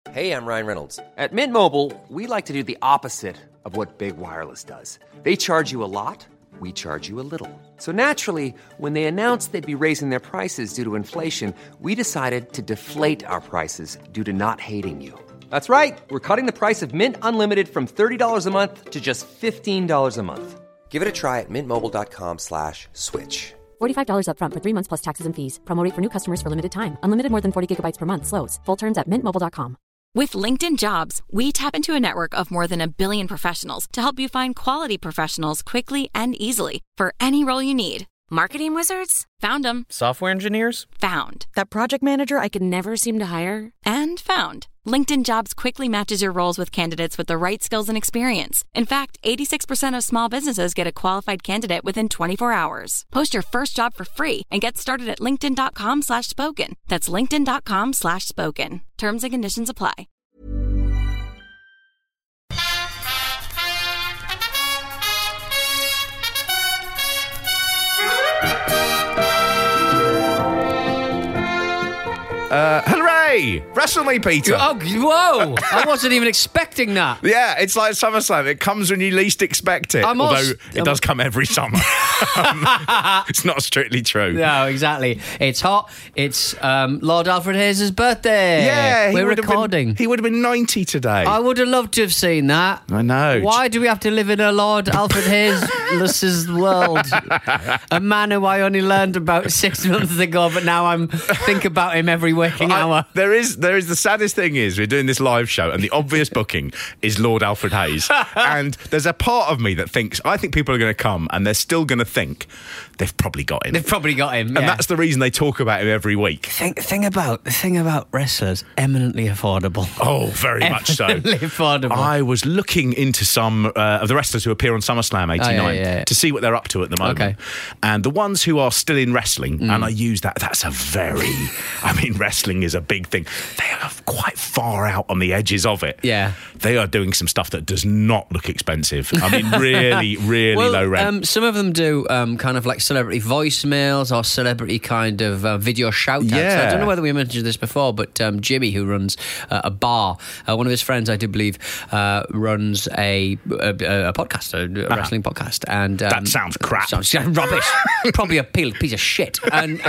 Hey, I'm Ryan Reynolds. At Mint Mobile, we like to do the opposite of what Big Wireless does. They charge you a lot, we charge you a little. So naturally, when they announced they'd be raising their prices due to inflation, we decided to deflate our prices due to not hating you. That's right. We're cutting the price of Mint Unlimited from $30 a month to just $15 a month. Give it a try at mintmobile.com/switch. $45 up front for 3 months plus taxes and fees. Promo rate for new customers for limited time. Unlimited more than 40 gigabytes per month. Slows full terms at mintmobile.com. With LinkedIn Jobs, we tap into a network of more than 1 billion professionals to help you find quality professionals quickly and easily for any role you need. Marketing wizards? Found them. Software engineers? Found. That project manager I could never seem to hire? And found. LinkedIn Jobs quickly matches your roles with candidates with the right skills and experience. In fact, 86% of small businesses get a qualified candidate within 24 hours. Post your first job for free and get started at linkedin.com/spoken. That's linkedin.com/spoken. Terms and conditions apply. Hooray! Wrestle me, Peter. Oh, whoa! I wasn't even expecting that. Yeah, it's like SummerSlam. It comes when you least expect it. Although it does come every summer. It's not strictly true. No, exactly. It's hot. It's Lord Alfred Hayes' birthday. Yeah, we're recording. He would have been 90 today. I would have loved to have seen that. I know. Why do we have to live in a Lord Alfred Hayes' world? A man who I only learned about 6 months ago, but now I'm think about him every waking hour. There is the saddest thing is we're doing this live show and the obvious booking is Lord Alfred Hayes. And there's a part of me that thinks, I think people are going to come and they're still going to think they've probably got him. They've probably got him, And that's the reason they talk about him every week. The thing about wrestlers, eminently affordable. Oh, very much so. Eminently affordable. I was looking into some of the wrestlers who appear on SummerSlam 89 to see what they're up to at the moment. Okay. And the ones who are still in wrestling, and I use that's a very, wrestling is a big thing. They are quite far out on the edges of it. Yeah. They are doing some stuff that does not look expensive. I mean, really, really low rent. Some of them do kind of like celebrity voicemails or celebrity kind of video shout-outs. Yeah. I don't know whether we mentioned this before, but Jimmy, who runs a bar, one of his friends, I do believe, runs a podcast, a wrestling podcast. And that sounds crap. Sounds rubbish. Probably a piece of shit. And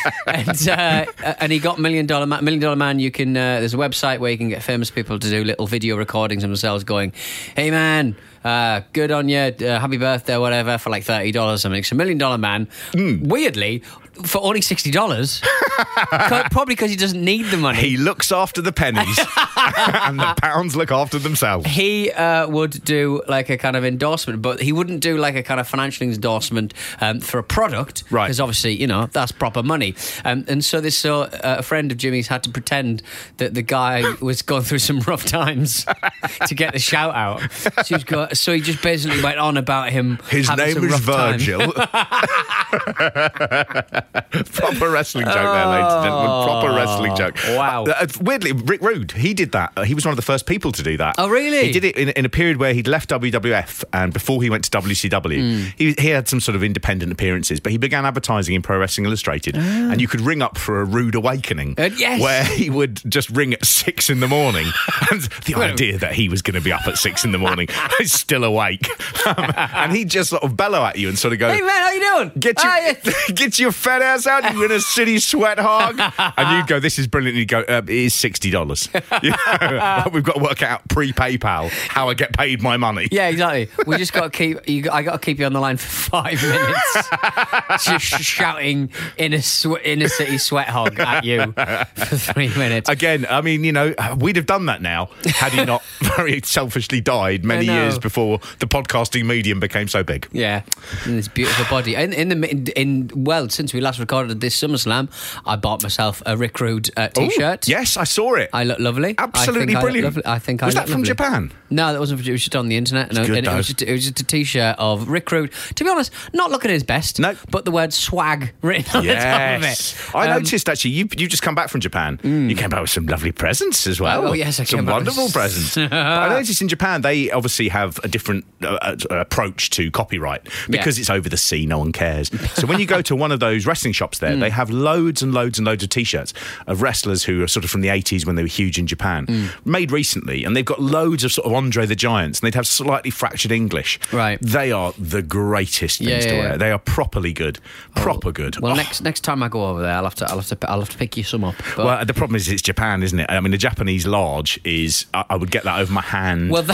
he got Million Dollar Man. You can there's a website where you can get famous people to do little video recordings of themselves going, "Hey man, good on you, happy birthday," whatever, for like $30 something. It's $1 Million Man. Weirdly, for only $60, probably because he doesn't need the money. He looks after the pennies and the pounds look after themselves. He would do like a kind of endorsement, but he wouldn't do like a kind of financial endorsement for a product, right? Because obviously, that's proper money. And so this a friend of Jimmy's had to pretend that the guy was going through some rough times to get the shout out. So he just basically went on about him. His name is Virgil. Proper wrestling joke there, ladies and gentlemen. Proper wrestling joke. Wow. Weirdly, Rick Rude, he did that. He was one of the first people to do that. Oh, really? He did it in a period where he'd left WWF, and before he went to WCW, he had some sort of independent appearances, but he began advertising in Pro Wrestling Illustrated, and you could ring up for a rude awakening, yes. where he would just ring at 6 in the morning. And the idea that he was going to be up at 6 in the morning, he's still awake, and he'd just sort of bellow at you and sort of go, "Hey man, how you doing? Get your fat ass out, you in a city sweat hog." And you'd go, "This is brilliant." And you'd go, "It is $60. We've got to work out pre-PayPal how I get paid my money." Yeah, exactly. We just got to keep you. I got to keep you on the line for 5 minutes, just shouting in a city sweat hog at you for 3 minutes. Again, I mean, we'd have done that now had he not very selfishly died many years before the podcasting medium became so big. Yeah, and this beautiful body. Since we last recorded this SummerSlam, I bought myself a Rick Rude t-shirt. Ooh, yes, I saw it. I look lovely. Absolutely brilliant. Was that from Japan? No, that wasn't. It was just on the internet. It was just a t-shirt of Rick Rude. To be honest, not looking at his best. No, but the word swag written on the top of it. I noticed actually. You just come back from Japan. You came back with some lovely presents as well. Oh yes, I came some back wonderful presents. But I noticed in Japan they obviously have a different approach to copyright because it's over the sea. No one cares. So when you go to one of those wrestling shops there, they have loads and loads and loads of T-shirts of wrestlers who are sort of from the 80s when they were huge in Japan, made recently, and they've got loads of sort of Andre the Giants, and they'd have slightly fractured English. Right. They are the greatest things to wear. They are properly good. Proper good. Well, next time I go over there, I'll have to pick you some up. But... Well, the problem is it's Japan, isn't it? I mean, the Japanese large is... I would get that over my hand. Well,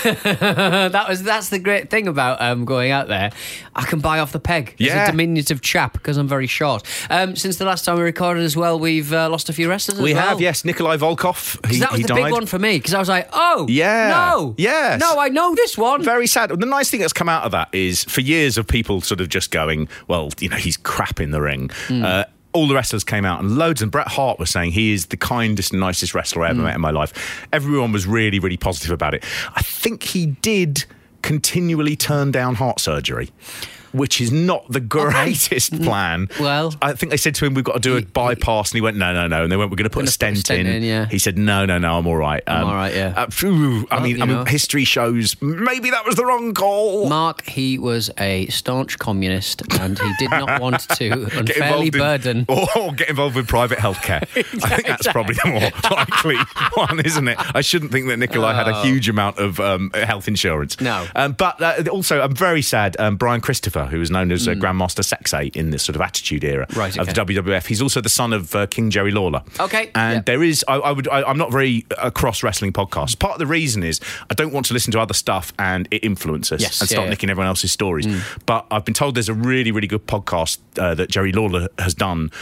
that's the great thing about going out there. I can buy off the peg. As a diminutive chap because I'm very short. Since the last time we recorded as well, we've lost a few wrestlers as well. We have, yes. Nikolai Volkov. That was the big one for me because I was like, oh, yeah, no. Yes. No, I know this one. Very sad. The nice thing that's come out of that is for years of people sort of just going, well, he's crap in the ring. All the wrestlers came out and loads, and Bret Hart was saying he is the kindest and nicest wrestler I ever met in my life. Everyone was really, really positive about it. I think he did continually turn down heart surgery, which is not the greatest plan. Well, I think they said to him, we've got to do a bypass, and he went, no. And they went, we're going to put a stent in. Yeah. He said, no, I'm all right. I'm all right, yeah. I mean, history shows maybe that was the wrong call. Mark, he was a staunch communist, and he did not want to unfairly burden... Or get involved with private healthcare. I think that's probably the more likely one, isn't it? I shouldn't think that Nikolai had a huge amount of health insurance. No. But also, I'm very sad, Brian Christopher, who was known as Grandmaster Sexay in this sort of Attitude Era of the WWF. He's also the son of King Jerry Lawler. Okay. And there is, I'm not very across wrestling podcasts. Part of the reason is I don't want to listen to other stuff and it influence us and start nicking everyone else's stories. But I've been told there's a really, really good podcast that Jerry Lawler has done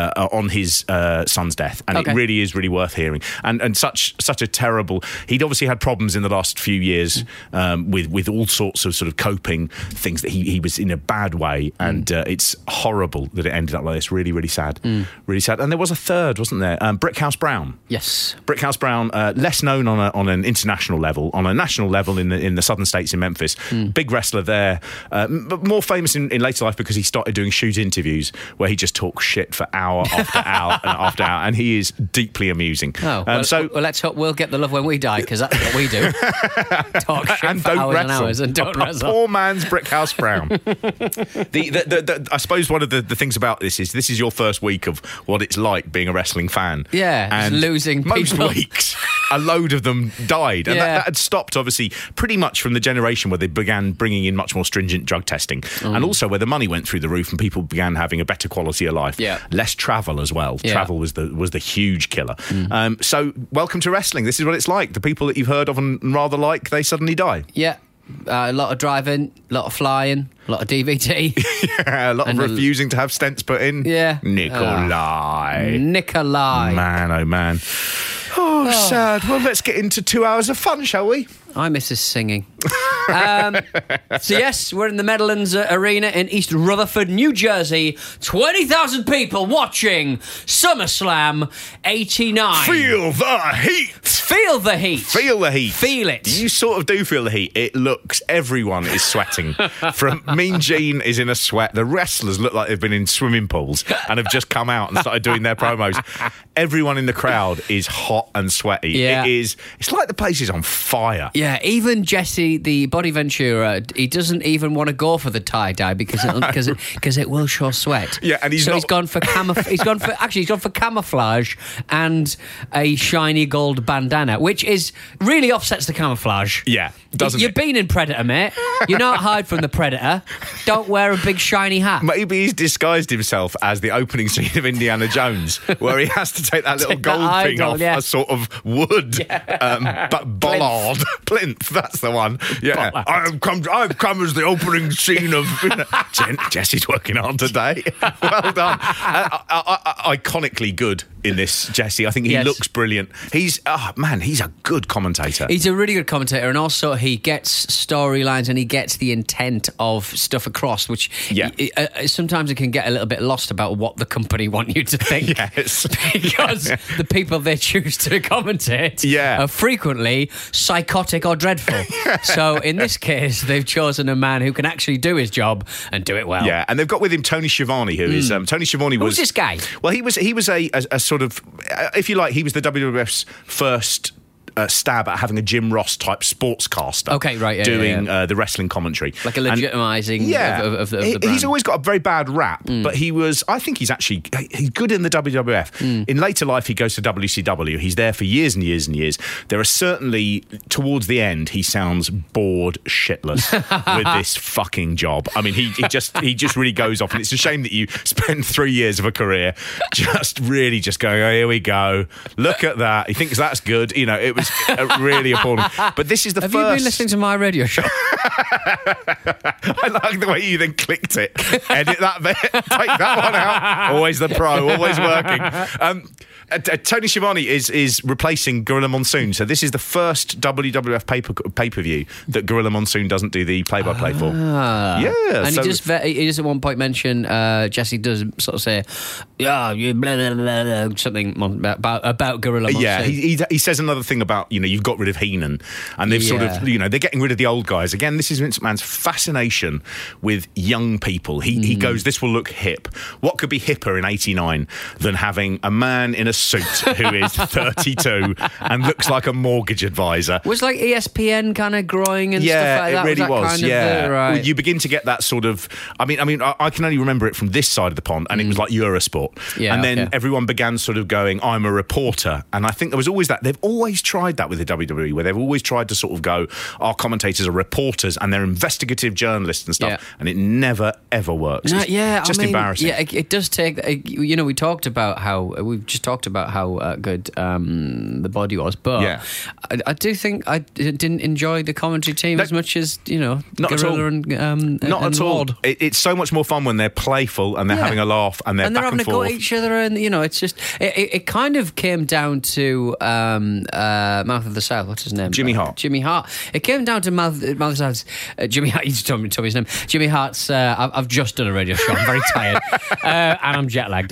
on his son's death. And it really is really worth hearing. And such a terrible... He'd obviously had problems in the last few years with all sorts of sort of coping things that he was in a bad way, and it's horrible that it ended up like this. Really, really sad. Really sad. And there was a third, wasn't there? Brickhouse Brown. Yes. Brickhouse Brown, less known on an international level, on a national level in the southern states in Memphis. Big wrestler there, but more famous in later life because he started doing shoot interviews where he just talks shit for hour after hour and after hour, and he is deeply amusing. So let's hope we'll get the love when we die, because that's what we do. Talk shit and for don't hours wrestle. and hours and don't wrestle. Poor man's Brickhouse Brown. I suppose one of the things about this is your first week of what it's like being a wrestling fan. Yeah, and losing most people. weeks a load of them died, and that had stopped obviously pretty much from the generation where they began bringing in much more stringent drug testing, and also where the money went through the roof and people began having a better quality of life. Less travel as well. Travel was the huge killer. So welcome to wrestling. This is what it's like. The people that you've heard of and rather like, they suddenly die. A lot of driving, a lot of flying, a lot of DVT. A lot of refusing to have stents put in. Nikolai. Man, oh man. Oh, sad. Well, let's get into 2 hours of fun, shall we? I miss his singing. So yes, we're in the Meadowlands Arena in East Rutherford, New Jersey. 20,000 people watching SummerSlam 89. Feel the heat. Feel the heat. Feel the heat. Feel it. You sort of do feel the heat. It looks, everyone is sweating. From Mean Gene is in a sweat. The wrestlers look like they've been in swimming pools and have just come out and started doing their promos. Everyone in the crowd is hot and sweaty. Yeah. It's like the place is on fire. Yeah, even Jesse, the Body Ventura, he doesn't even want to go for the tie-dye because it will show sweat. Yeah, and he's gone for he's gone for camouflage and a shiny gold bandana, which really offsets the camouflage. Yeah, doesn't You've been in Predator, mate. You're not hide from the Predator. Don't wear a big shiny hat. Maybe he's disguised himself as the opening scene of Indiana Jones, where he has to take that little gold thing off a sort of wood, but bollard. Plinth, that's the one. Yeah, I've come as the opening scene of... Jesse's working hard today. Well done. Iconically good in this, Jesse. I think he looks brilliant. He's a good commentator. He's a really good commentator, and also he gets storylines and he gets the intent of stuff across, which sometimes it can get a little bit lost about what the company want you to think. Yes. Because the people they choose to commentate are frequently psychotic or dreadful. So in this case, they've chosen a man who can actually do his job and do it well. Yeah, and they've got with him Tony Schiavone, who is Tony Schiavone. Who's this guy? Well, he was a sort of, if you like, he was the WWF's first stab at having a Jim Ross type sportscaster. Okay, right, doing the wrestling commentary, like a legitimising of the brand. He's always got a very bad rap, but I think he's good in the WWF. In later life, he goes to WCW. He's there for years and years and years. There are certainly, towards the end, he sounds bored shitless with this fucking job. I mean, he just really goes off, and it's a shame that you spend 3 years of a career just really just going, oh, here we go, look at that. He thinks that's good. You know, it was really appalling. But this is the Have first... you been listening to my radio show? I like the way you then clicked it. Edit that bit. Take that one out. Always the pro. Always working. Tony Schiavone is replacing Gorilla Monsoon. So this is the first WWF pay-per-view that Gorilla Monsoon doesn't do the play-by-play for. Yeah. And he just at one point mention, Jesse does sort of say, yeah, you blah, blah, blah, blah, something about Gorilla Monsoon. Yeah, he says another thing about, you've got rid of Heenan, and they've sort of, they're getting rid of the old guys. Again, this is Vince McMahon's fascination with young people. He goes, this will look hip. What could be hipper in 89 than having a man in a suit who is 32 and looks like a mortgage advisor? Was like ESPN kind of growing and stuff like that? Yeah, it really was. Kind of right. Well, you begin to get that sort of... I mean, I can only remember it from this side of the pond, and it was like Eurosport. Yeah, and then everyone began sort of going, I'm a reporter. And I think there was always that. They've always tried that with the WWE, where they've always tried to sort of go, our commentators are reporters and they're investigative journalists and stuff. Yeah. And it never, ever works. No, it's just embarrassing. Yeah, it does take... we talked about how... We've just talked about how good the body was, but I do think I didn't enjoy the commentary team as much as, not Gorilla and not and at all. Ward. It's so much more fun when they're playful and they're having a laugh and they're back having and a go forth. at each other, and it's just it kind of came down to Mouth of the South. What's his name? Jimmy Hart. Jimmy Hart. It came down to Mouth of the South. Jimmy Hart. You just told me his name. Jimmy Hart's. I've just done a radio show. I'm very tired and I'm jet lagged.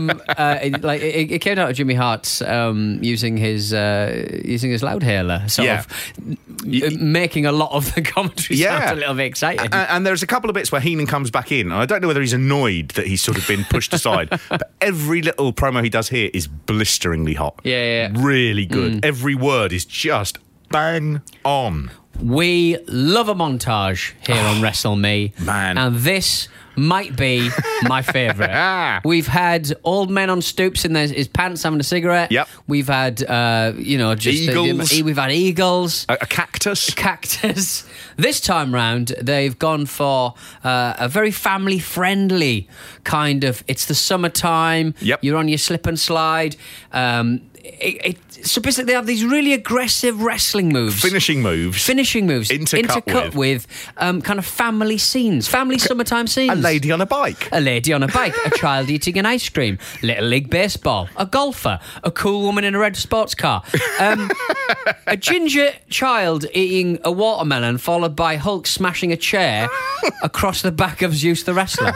It came down to Jimmy Hart's using his loudhailer, sort of making a lot of the commentary sound a little bit exciting. And there's a couple of bits where Heenan comes back in, and I don't know whether he's annoyed that he's sort of been pushed aside, but every little promo he does here is blisteringly hot. Yeah. Really good. Every word is just bang on. We love a montage here on Wrestle Me. Man. And this might be my favourite. We've had old men on stoops in his pants having a cigarette. Yep. We've had, just... Eagles. We've had eagles. A cactus. This time round, they've gone for a very family-friendly kind of... It's the summertime. Yep. You're on your slip and slide. So basically, they have these really aggressive wrestling moves. Finishing moves. Intercut with kind of family scenes. Family summertime scenes. A lady on a bike. A child eating an ice cream. Little League Baseball. A golfer. A cool woman in a red sports car. A ginger child eating a watermelon, followed by Hulk smashing a chair across the back of Zeus the wrestler.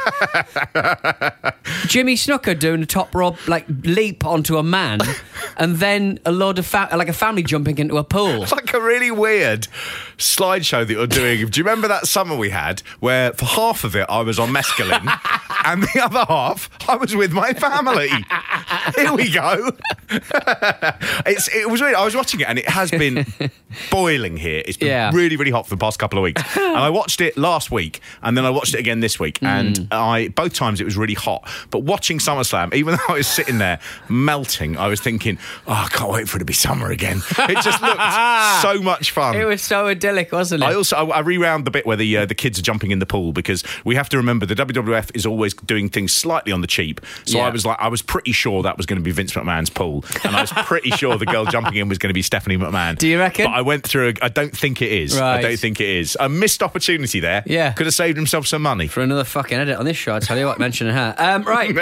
Jimmy Snuka doing a top rope leap onto a man, and then a load of a family jumping into a pool. It's like a really weird slideshow that you're doing. Do you remember that summer we had where for half of it I was on mescaline and the other half I was with my family? Here we go. It was really... I was watching it and it has been boiling here. It's been really, really hot for the past couple of weeks. And I watched it last week and then I watched it again this week. And both times it was really hot. But watching SummerSlam, even though I was sitting there melting, I was thinking, I can't wait for it to be summer again. It just looked so much fun. It was so idyllic, wasn't it? I rewound the bit where the kids are jumping in the pool, because we have to remember the WWF is always doing things slightly on the cheap. So I was pretty sure that was going to be Vince McMahon's pool, and I was pretty sure the girl jumping in was going to be Stephanie McMahon. Do you reckon? But I went through. I don't think it is. Right. I don't think it is. A missed opportunity there. Yeah. Could have saved himself some money. For another fucking edit on this show, I tell you what, mentioning her. Right.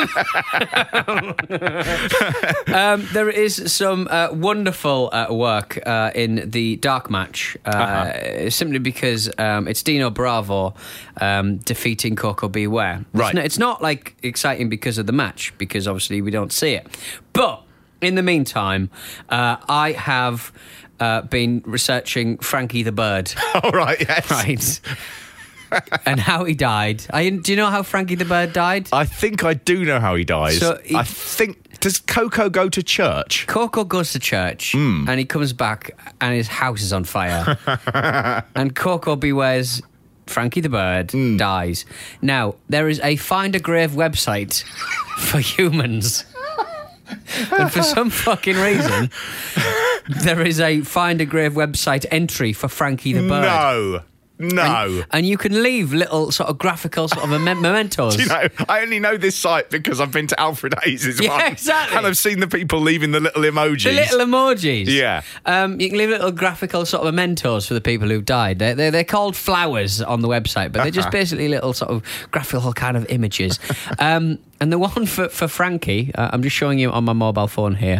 There is some wonderful work in the dark match, simply because it's Dino Bravo defeating Coco Beware. Right. It's not like exciting because of the match, because obviously we don't see it. But in the meantime, I have been researching Frankie the Bird. All right, yes. Right. And how he died. Do you know how Frankie the Bird died? I think I do know how he dies. So I think Does Coco go to church? Coco goes to church and he comes back and his house is on fire. And Coco bewares Frankie the Bird dies. Now, there is a Find a Grave website for humans. And for some fucking reason, there is a Find a Grave website entry for Frankie the Bird. No. And you can leave little sort of graphical sort of mementos. Do you know, I only know this site because I've been to Alfred Hayes' one. Exactly. And I've seen the people leaving the little emojis. The little emojis. Yeah. You can leave little graphical sort of mementos for the people who've died. They're called flowers on the website, but they're just basically little sort of graphical kind of images. And the one for Frankie, I'm just showing you on my mobile phone here.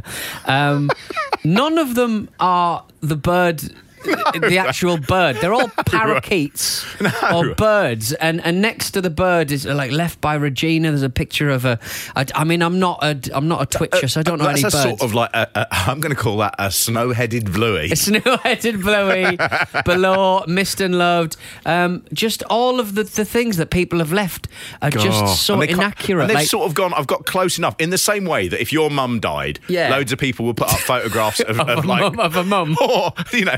None of them are the bird... the actual bird. They're all parakeets or birds, and next to the bird is like Left by Regina. There's a picture of I'm not a twitcher, so I don't know any birds. That's sort of like I'm going to call that a snow-headed bluey. A snow-headed bluey below Missed and Loved. Just all of the things that people have left are just so inaccurate. And they've sort of gone. I've got close enough in the same way that if your mum died, loads of people will put up photographs of a mum, or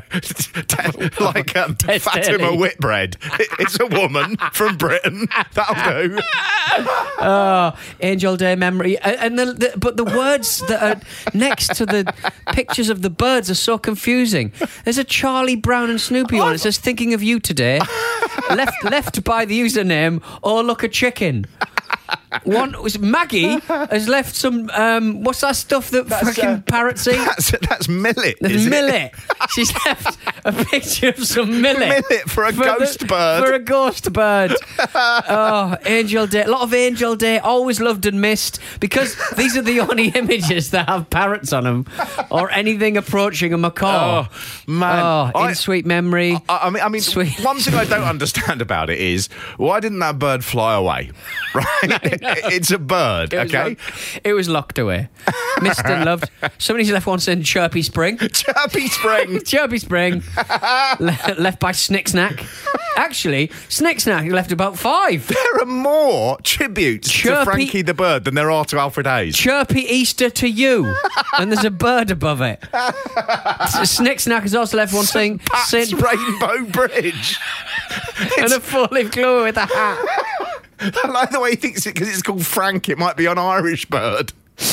like Fatima Whitbread. It's a woman from Britain. That'll do. Oh, Angel Day memory. And but the words that are next to the pictures of the birds are so confusing. There's a Charlie Brown and Snoopy one. It says, thinking of you today. left by the username, oh, look a chicken. One was Maggie has left some. What's that stuff that fucking parrots eat? That's millet. There's millet. She's left a picture of some millet. Millet for a ghost bird. For a ghost bird. Oh, Angel Day. A lot of Angel Day. Always loved and missed, because these are the only images that have parrots on them or anything approaching a macaw. Oh man! In sweet memory. I mean, sweet. One thing I don't understand about it is, why didn't that bird fly away? Right? It's a bird, okay? It was locked away. Missed and loved. Somebody's left one saying Chirpy Spring. Chirpy Spring. Chirpy Spring. Left by Snick Snack. Actually, Snick Snack left about 5. There are more tributes to Frankie the Bird than there are to Alfred Hayes. Chirpy Easter to you. And there's a bird above it. Snick Snack has also left one saying Pat's Rainbow Bridge. And a 4-leaf clover with a hat. I like the way he thinks it, because it's called Frank. It might be an Irish bird.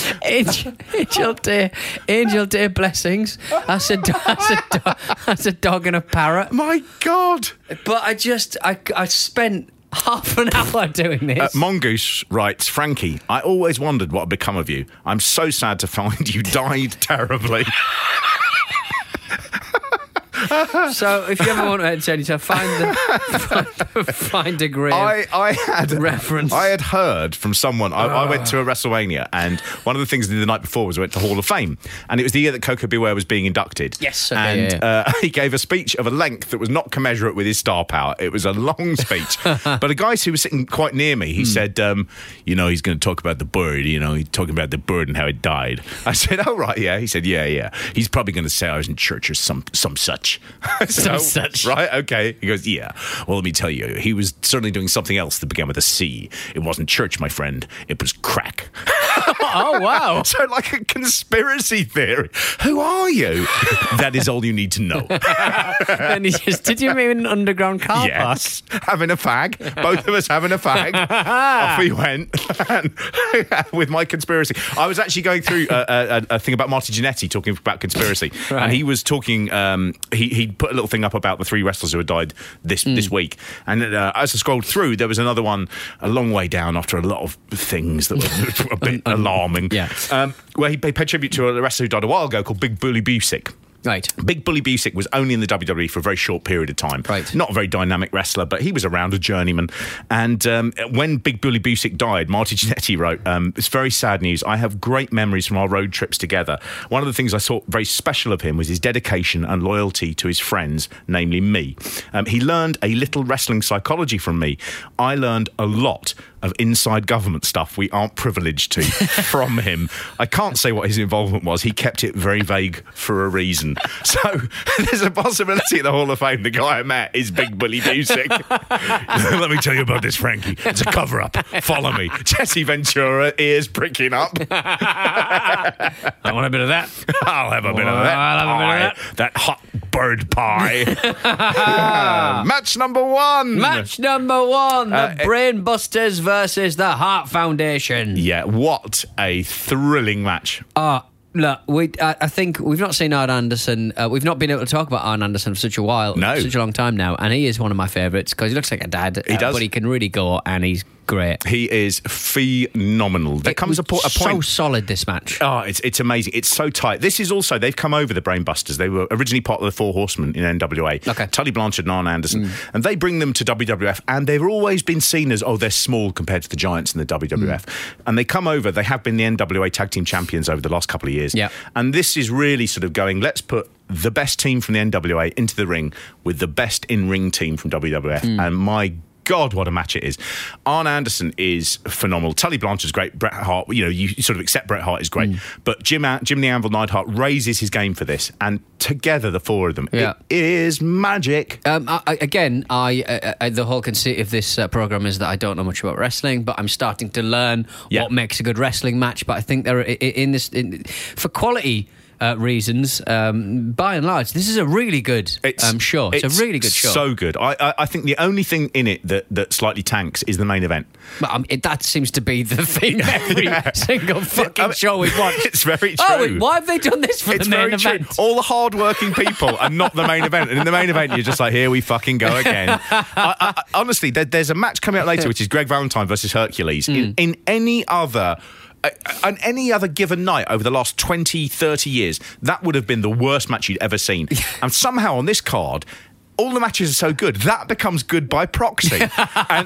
Angel Day blessings. That's a dog and a parrot. My God! But I spent half an hour doing this. Mongoose writes, Frankie, I always wondered what had become of you. I'm so sad to find you died terribly. So if you ever want to attend yourself, find a grave. I had reference. I had heard from someone. I went to a WrestleMania, and one of the things I did the night before was I went to Hall of Fame, and it was the year that Coco Beware was being inducted. Yes, he gave a speech of a length that was not commensurate with his star power. It was a long speech, but a guy who was sitting quite near me, he said, he's going to talk about the bird. He's talking about the bird and how it died. I said, oh right, yeah. He said, yeah. He's probably going to say I was in church or some such. Some such. Right, okay. He goes, yeah. Well, let me tell you, he was certainly doing something else that began with a C. It wasn't church, my friend. It was crack. Oh, wow. So like a conspiracy theory. Who are you? That is all you need to know. And he just, did you mean an underground car park? Yes. Having a fag. Both of us having a fag. Off we went with my conspiracy. I was actually going through a thing about Marty Jannetty talking about conspiracy. Right. And he was talking, he put a little thing up about the 3 wrestlers who had died this week. And as I scrolled through, there was another one a long way down after a lot of things that were a bit alarming. Yeah. Where he paid tribute to a wrestler who died a while ago called Big Bully Busick. Right. Big Bully Busick was only in the WWE for a very short period of time. Right. Not a very dynamic wrestler, but he was around, a journeyman. And when Big Bully Busick died, Marty Jannetty wrote, it's very sad news. I have great memories from our road trips together. One of the things I saw very special of him was his dedication and loyalty to his friends, namely me. He learned a little wrestling psychology from me. I learned a lot of inside government stuff we aren't privileged to from him. I can't say what his involvement was. He kept it very vague for a reason. So there's a possibility at the Hall of Fame the guy I met is Big Bully Busick. Let me tell you about this, Frankie. It's a cover-up. Follow me. Jesse Ventura, ears pricking up. I want a bit of that. I'll have a bit of that. I'll have a bit of that. That hot bird pie. Match number one. Match number one. The Brainbusters versus the Heart Foundation. Yeah, what a thrilling match. Look, I think we've not seen Arn Anderson. We've not been able to talk about Arn Anderson for such a while. No. Such a long time now. And he is one of my favourites because he looks like a dad. He does. But he can really go and he's great. He is phenomenal. There comes a point. So solid, this match. Oh, it's amazing. It's so tight. This is also, they've come over, the Brainbusters. They were originally part of the Four Horsemen in NWA. Okay. Tully Blanchard and Arn Anderson. And they bring them to WWF, and they've always been seen as, they're small compared to the giants in the WWF. And they come over, they have been the NWA Tag Team Champions over the last couple of years. Yeah. And this is really sort of going, let's put the best team from the NWA into the ring with the best in-ring team from WWF. And my God, what a match it is. Arn Anderson is phenomenal. Tully Blanchard's great. Bret Hart, you sort of accept Bret Hart is great. But Jim the Anvil Neidhart raises his game for this. And together, the four of them, it is magic. The whole conceit of this programme is that I don't know much about wrestling, but I'm starting to learn what makes a good wrestling match. But I think there for quality reasons, by and large, this is a really good show. It's a really good show. So good. I think the only thing in it that slightly tanks is the main event. But that seems to be the thing every single fucking show we've watched. It's very true. Why have they done this for the main event? True. All the hard-working people are not the main event. And in the main event, you're just like, here we fucking go again. Honestly, there's a match coming up later, which is Greg Valentine versus Hercules. In any other... on any other given night over the last 20, 30 years, that would have been the worst match you'd ever seen. And somehow on this card, all the matches are so good, that becomes good by proxy. And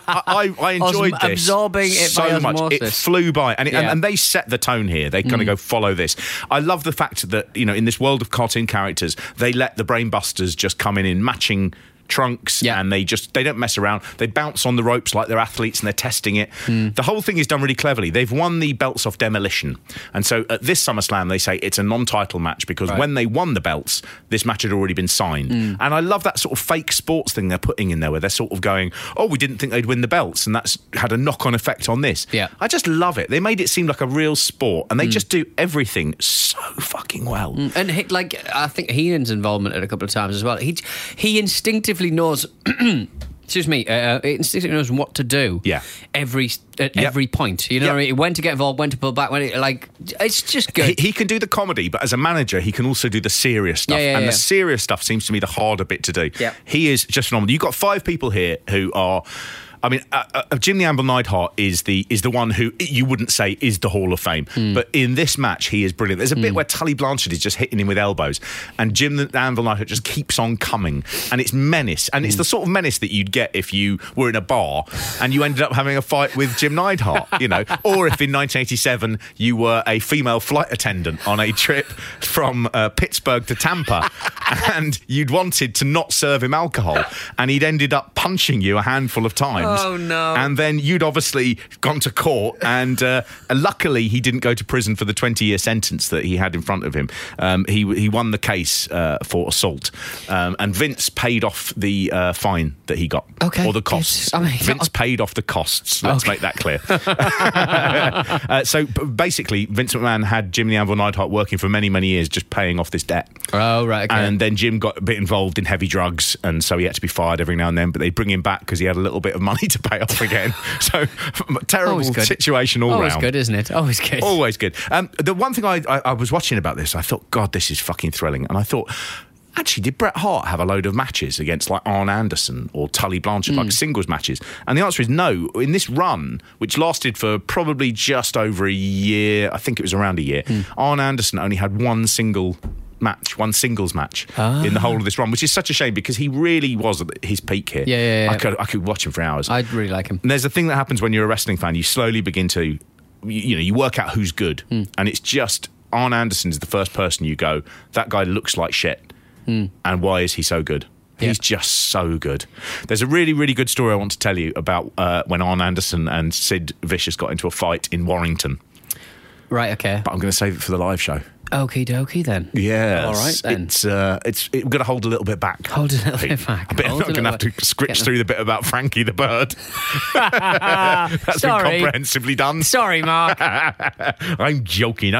I enjoyed this absorbing it so by much. osmosis. It flew by. And they set the tone here. They kind of go, follow this. I love the fact that, in this world of cartoon characters, they let the Brainbusters just come in matching trunks, and they don't mess around. They bounce on the ropes like they're athletes and they're testing it. The whole thing is done really cleverly. They've won the belts off Demolition, and so at this SummerSlam they say it's a non-title match because when they won the belts, this match had already been signed. And I love that sort of fake sports thing they're putting in there, where they're sort of going, we didn't think they'd win the belts, and that's had a knock-on effect on this. I just love it. They made it seem like a real sport, and they just do everything so fucking well. And I think Heenan's involvement at a couple of times as well. He instinctively knows excuse me, instinctively knows what to do every point. What I mean? When to get involved, when to pull back, it's just good. He can do the comedy, but as a manager he can also do the serious stuff. The serious stuff seems to me the harder bit to do. He is just phenomenal. You've got 5 people here who are... Jim the Anvil Neidhart is the one who you wouldn't say is the Hall of Fame, but in this match he is brilliant. There's a bit where Tully Blanchard is just hitting him with elbows, and Jim the Anvil Neidhart just keeps on coming, and it's menace, and it's the sort of menace that you'd get if you were in a bar and you ended up having a fight with Jim Neidhart, or if in 1987 you were a female flight attendant on a trip from Pittsburgh to Tampa, and you'd wanted to not serve him alcohol, and he'd ended up punching you a handful of times. Oh, no. And then you'd obviously gone to court, and luckily he didn't go to prison for the 20-year sentence that he had in front of him. He won the case for assault, and Vince paid off the fine that he got. Okay. Or the costs. Vince paid off the costs. Let's make that clear. So basically, Vince McMahon had Jim the Anvil Neidhart working for many, many years just paying off this debt. Oh, right, okay. And then Jim got a bit involved in heavy drugs, and so he had to be fired every now and then, but they bring him back because he had a little bit of money to pay off again. So terrible situation all Always round. Good, isn't it? Always good. Always good. The one thing I was watching about this, I thought, God, this is fucking thrilling. And I thought, actually, did Bret Hart have a load of matches against like Arn Anderson or Tully Blanchard, like singles matches? And the answer is no. In this run, which lasted for probably just over a year, I think it was around a year, Arn Anderson only had one singles match in the whole of this run, which is such a shame because he really was at his peak here. Yeah. I could watch him for hours. I'd really like him. And there's a thing that happens when you're a wrestling fan. You slowly begin to, you work out who's good, and it's just Arn Anderson is the first person you go, that guy looks like shit, and why is he so good? He's just so good. There's a really, really good story I want to tell you about when Arn Anderson and Sid Vicious got into a fight in Warrington. Right, okay. But I'm going to save it for the live show. Okie dokie then. Yeah. All right then. It's going to hold a little bit back. Hold a little bit back. I'm not going to have to scritch through the bit about Frankie the bird. That's been comprehensively done. Sorry, Mark. I'm joking.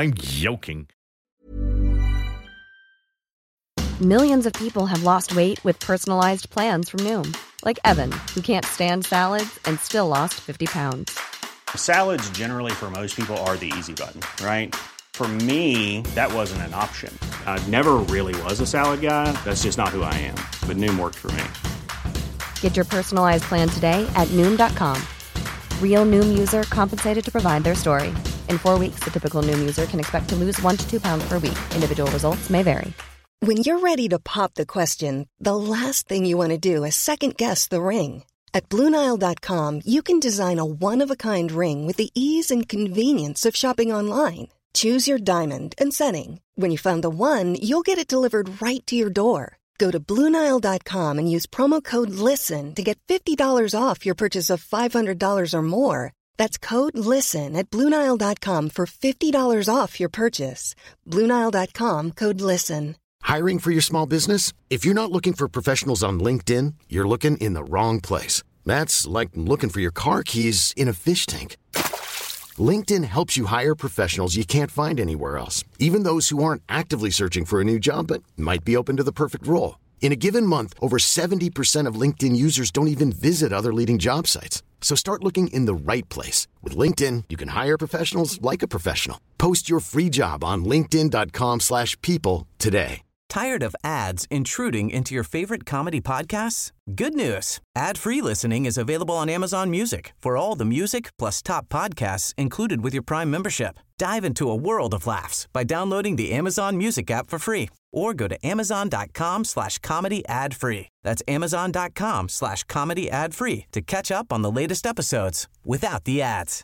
Millions of people have lost weight with personalized plans from Noom. Like Evan, who can't stand salads and still lost 50 pounds. Salads generally for most people are the easy button, right? For me, that wasn't an option. I never really was a salad guy. That's just not who I am. But Noom worked for me. Get your personalized plan today at Noom.com. Real Noom user compensated to provide their story. In 4 weeks, the typical Noom user can expect to lose 1 to 2 pounds per week. Individual results may vary. When you're ready to pop the question, the last thing you want to do is second-guess the ring. At BlueNile.com, you can design a one-of-a-kind ring with the ease and convenience of shopping online. Choose your diamond and setting. When you find the one, you'll get it delivered right to your door. Go to BlueNile.com and use promo code LISTEN to get $50 off your purchase of $500 or more. That's code LISTEN at BlueNile.com for $50 off your purchase. BlueNile.com, code LISTEN. Hiring for your small business? If you're not looking for professionals on LinkedIn, you're looking in the wrong place. That's like looking for your car keys in a fish tank. LinkedIn helps you hire professionals you can't find anywhere else, even those who aren't actively searching for a new job but might be open to the perfect role. In a given month, over 70% of LinkedIn users don't even visit other leading job sites. So start looking in the right place. With LinkedIn, you can hire professionals like a professional. Post your free job on linkedin.com/people today. Tired of ads intruding into your favorite comedy podcasts? Good news. Ad-free listening is available on Amazon Music for all the music plus top podcasts included with your Prime membership. Dive into a world of laughs by downloading the Amazon Music app for free or go to amazon.com/comedy ad-free. That's amazon.com/comedy ad-free to catch up on the latest episodes without the ads.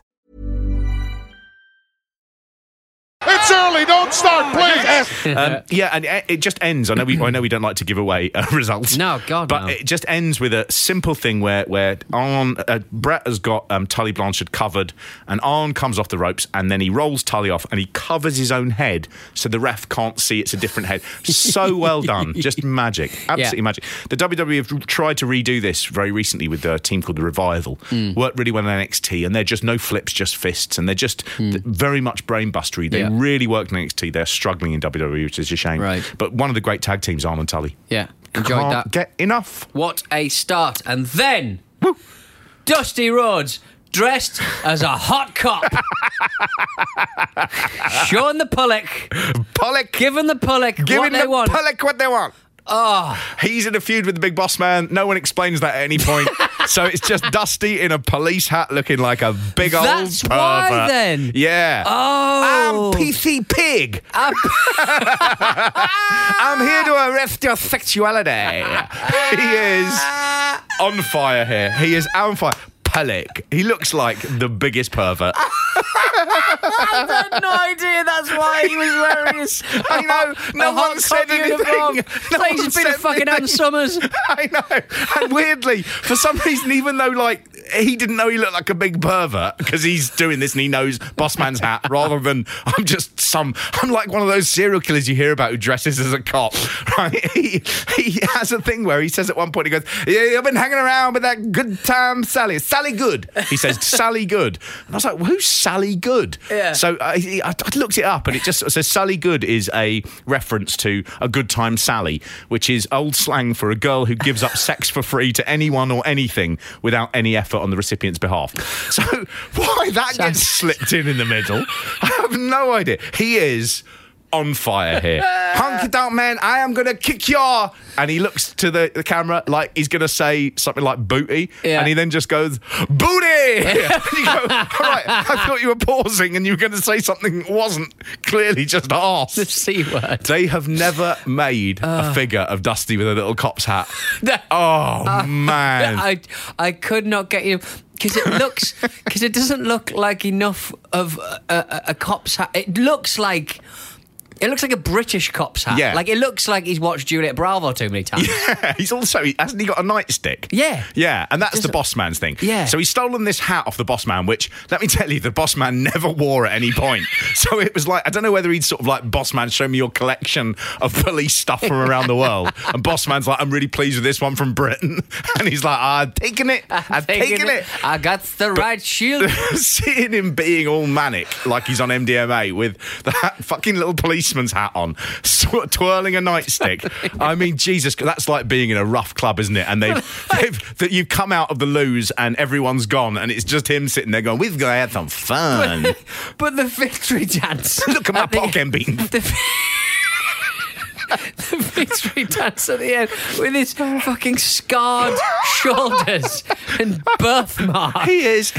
It's early. Don't start, please. Yeah, and it just ends. I know we don't like to give away results. No, God, but no. It just ends with a simple thing where Brett has got Tully Blanchard covered, and Arn comes off the ropes, and then he rolls Tully off, and he covers his own head so the ref can't see it's a different head. So well done, just magic, absolutely magic. The WWE have tried to redo this very recently with a team called the Revival. Worked really well in NXT, and they're just no flips, just fists, and they're just very much brainbustery. They really worked in NXT. They're struggling in WWE, which is a shame. Right. But one of the great tag teams, Arn and Tully. Yeah, enjoyed Can't that. Get enough. What a start. And then Dusty Rhodes dressed as a hot cop. Showing the Pullock. Giving the Pullock what they want. Pullock what they want. Oh. He's in a feud with the big boss man. No one explains that at any point. So it's just Dusty in a police hat looking like a big old pervert. That's why then. Yeah. Oh. I'm PC Pig. I'm here to arrest your sexuality. He is on fire here. He is on fire. Pullock. He looks like the biggest pervert. I had no idea that's why he was wearing his I know. No one said anything. No like he's been a fucking Ann Summers. I know. And weirdly, for some reason, even though he didn't know he looked like a big pervert because he's doing this and he knows Bossman's hat rather than I'm like one of those serial killers you hear about who dresses as a cop. Right? He has a thing where he says at one point, he goes, "Yeah, I've been hanging around with that good time Sally. Sally Good." He says, Sally Good. And I was like, well, who's Sally Good? Yeah. So I looked it up and it just says Sally Good is a reference to a good time Sally, which is old slang for a girl who gives up sex for free to anyone or anything without any effort on the recipient's behalf. So why that gets slipped in the middle, I have no idea. He is on fire here. Honky tonk man, I am going to kick your... And he looks to the camera like he's going to say something like booty. Yeah. And he then just goes, booty! And you go, all right, I thought you were pausing and you were going to say something that wasn't clearly just arse. The C word. They have never made a figure of Dusty with a little cop's hat. Man. I could not get you... Because it doesn't look like enough of a cop's hat. It looks like It looks like a British cop's hat. Yeah. Like, it looks like he's watched Juliet Bravo too many times. Yeah, hasn't he got a nightstick? Yeah. Yeah, and that's the boss man's thing. Yeah. So he's stolen this hat off the boss man, which, let me tell you, the boss man never wore at any point. So it was like, I don't know whether he'd sort of like, boss man, show me your collection of police stuff from around the world. And boss man's like, I'm really pleased with this one from Britain. And he's like, I'm taking it. I've taken it. I got the right shield. Seeing him being all manic, like he's on MDMA, with that fucking little policeman's hat on, twirling a nightstick. I mean, Jesus, that's like being in a rough club, isn't it? And you've come out of the loos and everyone's gone, and it's just him sitting there going, we've got to have some fun. But the victory dance. Look at my pot getting beaten. The victory dance at the end with his fucking scarred shoulders and birthmark. He is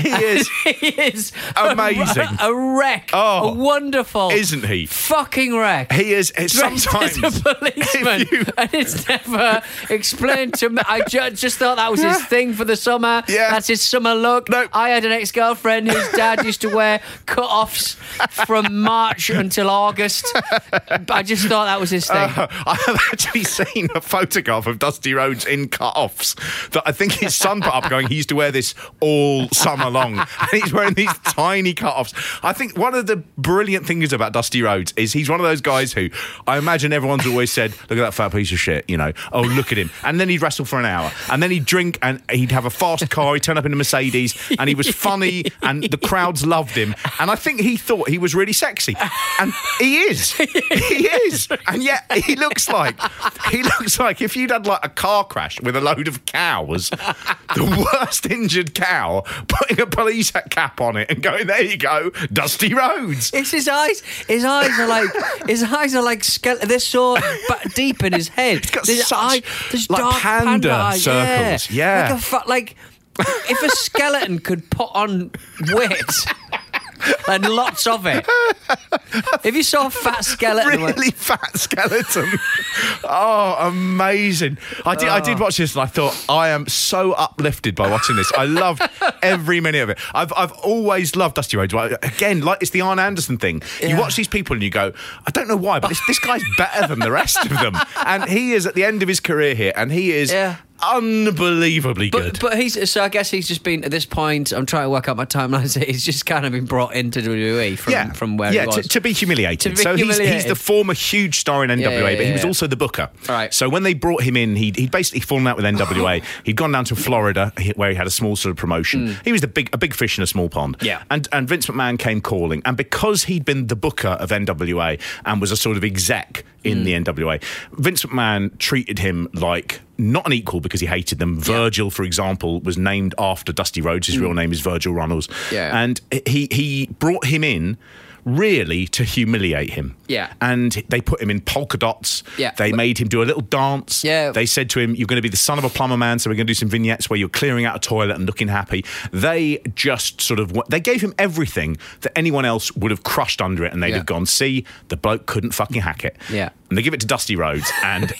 amazing. A wreck. Oh, a wonderful, isn't he? Fucking wreck. He is. Sometimes as a policeman, and it's never explained to me. I just thought that was his thing for the summer. Yeah, that's his summer look. Nope. I had an ex-girlfriend whose dad used to wear cut-offs from March until August. I just thought that was his thing. I have actually seen a photograph of Dusty Rhodes in cut-offs that I think his son put up going, he used to wear this all summer long. And he's wearing these tiny cut-offs. I think one of the brilliant things about Dusty Rhodes is he's one of those guys who I imagine everyone's always said, look at that fat piece of shit, you know. Oh, look at him. And then he'd wrestle for an hour. And then he'd drink and he'd have a fast car. He'd turn up in a Mercedes and he was funny and the crowds loved him. And I think he thought he was really sexy. And he is. He is. And yet he looks like if you'd had like a car crash with a load of cows, the worst injured cow, putting a police cap on it and going, there you go, Dusty Rhodes. It's his eyes. His eyes are like skeleton. They're so deep in his head. He's got there's like dark panda circles. Yeah. Like if a skeleton could put on weight. And lots of it. If you saw a fat skeleton, really fat skeleton. Oh, amazing! I did watch this, and I thought I am so uplifted by watching this. I loved every minute of it. I've always loved Dusty Rhodes. Again, like it's the Arn Anderson thing. Yeah. You watch these people, and you go, I don't know why, but this guy's better than the rest of them. And he is at the end of his career here, and he is. Yeah. Unbelievably good. But I guess he's just been, at this point, I'm trying to work out my timeline, he's just kind of been brought into WWE from where he was. To be humiliated. He's the former huge star in NWA, but he was also the booker. Right. So when they brought him in, he'd basically fallen out with NWA. He'd gone down to Florida, where he had a small sort of promotion. He was a big fish in a small pond. Yeah. And Vince McMahon came calling, and because he'd been the booker of NWA and was a sort of exec in the NWA, Vince McMahon treated him like not an equal because he hated them. Virgil, for example, was named after Dusty Rhodes. His real name is Virgil Runnels. Yeah. And he brought him in really to humiliate him. Yeah. And they put him in polka dots. Yeah. They made him do a little dance. Yeah. They said to him, you're going to be the son of a plumber man, so we're going to do some vignettes where you're clearing out a toilet and looking happy. They just sort of, they gave him everything that anyone else would have crushed under it, and they'd have gone, see, the bloke couldn't fucking hack it. Yeah. And they give it to Dusty Rhodes, and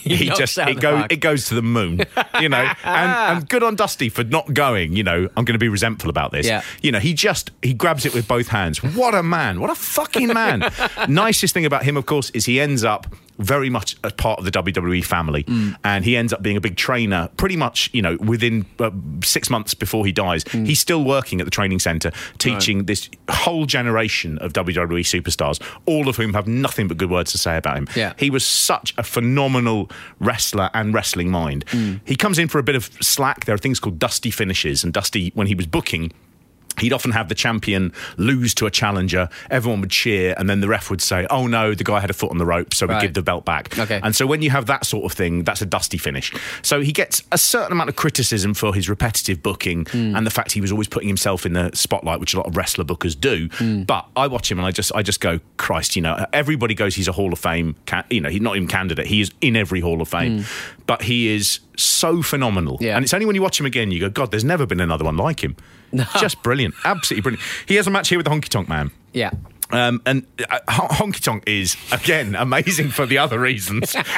it goes to the moon, you know. And good on Dusty for not going, you know, I'm going to be resentful about this. Yeah. You know, he grabs it with both hands. What a man. What a fucking man. Nicest thing about him, of course, is he ends up very much a part of the WWE family, and he ends up being a big trainer pretty much, you know, within 6 months before he dies. He's still working at the training centre teaching this whole generation of WWE superstars, all of whom have nothing but good words to say about him. Yeah. He was such a phenomenal wrestler and wrestling mind. He comes in for a bit of slack. There are things called Dusty finishes, and Dusty, when he was booking, he'd often have the champion lose to a challenger. Everyone would cheer, and then the ref would say, oh no, the guy had a foot on the rope, so we give the belt back. Okay. And so when you have that sort of thing, that's a Dusty finish. So he gets a certain amount of criticism for his repetitive booking and the fact he was always putting himself in the spotlight, which a lot of wrestler bookers do. But I watch him and I just go, Christ, you know, everybody goes, he's a Hall of Fame, you know, he's not even candidate, he is in every Hall of Fame. But he is so phenomenal. Yeah. And it's only when you watch him again, you go, God, there's never been another one like him. No. Just brilliant. Absolutely brilliant. He has a match here with the Honky Tonk Man. Yeah. And Honky Tonk is, again, amazing for the other reasons. He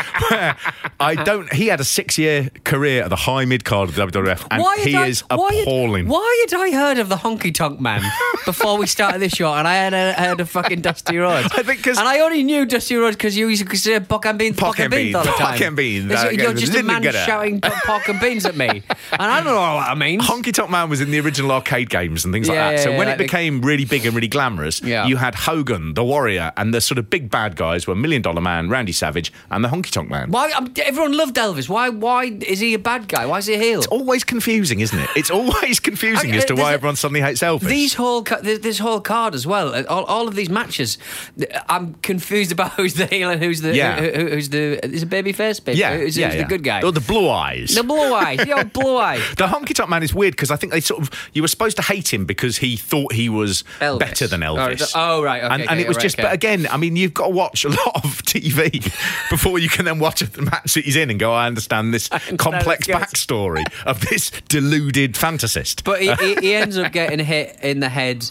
had a 6-year career at the high mid-card of the WWF, and he is appalling. Why had I heard of the Honky Tonk Man before we started this show, and I had heard of fucking Dusty Rhodes? I think and I only knew Dusty Rhodes because you used to say pork and beans all the time. Pork and beans. You're just a man shouting pork and beans at me, and I don't know what that means. Honky Tonk Man was in the original arcade games and things like that. So when it became really big and really glamorous, you had Hogan, the Warrior, and the sort of big bad guys were $1 Million Man, Randy Savage, and the Honky Tonk Man. Why? Everyone loved Elvis. Why is he a bad guy? Why is he a heel? It's always confusing, isn't it? It's always confusing as to why everyone suddenly hates Elvis. This whole card as well. All of these matches, I'm confused about who's the heel and who's the is a baby face. Who's the good guy? Or the blue eyes. The blue eyes. The blue eyes. The Honky Tonk Man is weird because I think you were supposed to hate him because he thought he was better than Elvis. Oh, right. Okay, and it was but again, I mean, you've got to watch a lot of TV before you can then watch the match that he's in and go, I understand this complex backstory of this deluded fantasist. But he ends up getting hit in the head.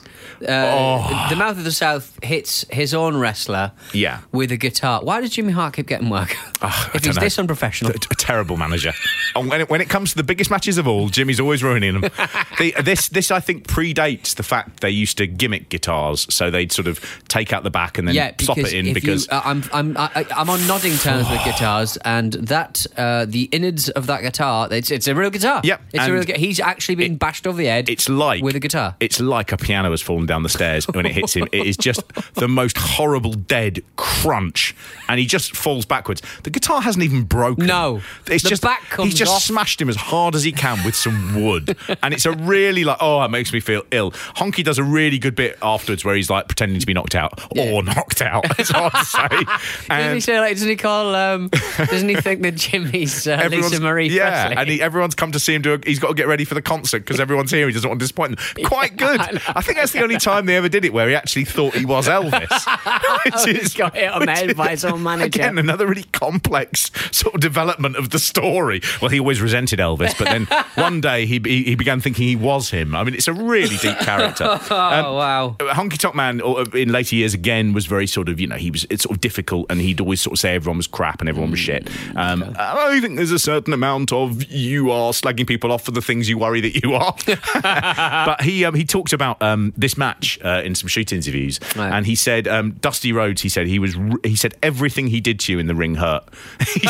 The Mouth of the South hits his own wrestler with a guitar. Why does Jimmy Hart keep getting work? If he's this unprofessional. A terrible manager. When it comes to the biggest matches of all, Jimmy's always ruining them. This, I think, predates the fact they used to gimmick guitars, so they'd sort of take out the back and then plop it in because I'm on nodding terms with guitars, and that the innards of that guitar, it's a real guitar. Yep, it's a real. He's actually been bashed over the head. It's like with a guitar. It's like a piano has fallen down the stairs when it hits him. It is just the most horrible dead crunch, and he just falls backwards. The guitar hasn't even broken. No, it's the just back comes he's just off. Smashed him as hard as he can with some wood, and it's a really it makes me feel ill. Honky does a really good bit afterwards where he's like pretending to be knocked out or knocked out. It's hard to say. Doesn't he say doesn't he call? Doesn't he think that Jimmy's Lisa Marie Presley? And everyone's come to see him he's got to get ready for the concert because everyone's here. He doesn't want to disappoint them. Quite good. I think that's the only time they ever did it where he actually thought he was Elvis. He's got hit on the head by his own manager. Again, another really complex sort of development of the story. Well, he always resented Elvis, but then one day he began thinking he was him. I mean, it's a really deep character. Wow. Honky Tonk Man in later years again was very sort of, it's sort of difficult, and he'd always sort of say everyone was crap and everyone was shit. I think there's a certain amount of you are slagging people off for the things you worry that you are. But he talked about this match in some shoot interviews, and he said Dusty Rhodes. He said everything he did to you in the ring hurt. He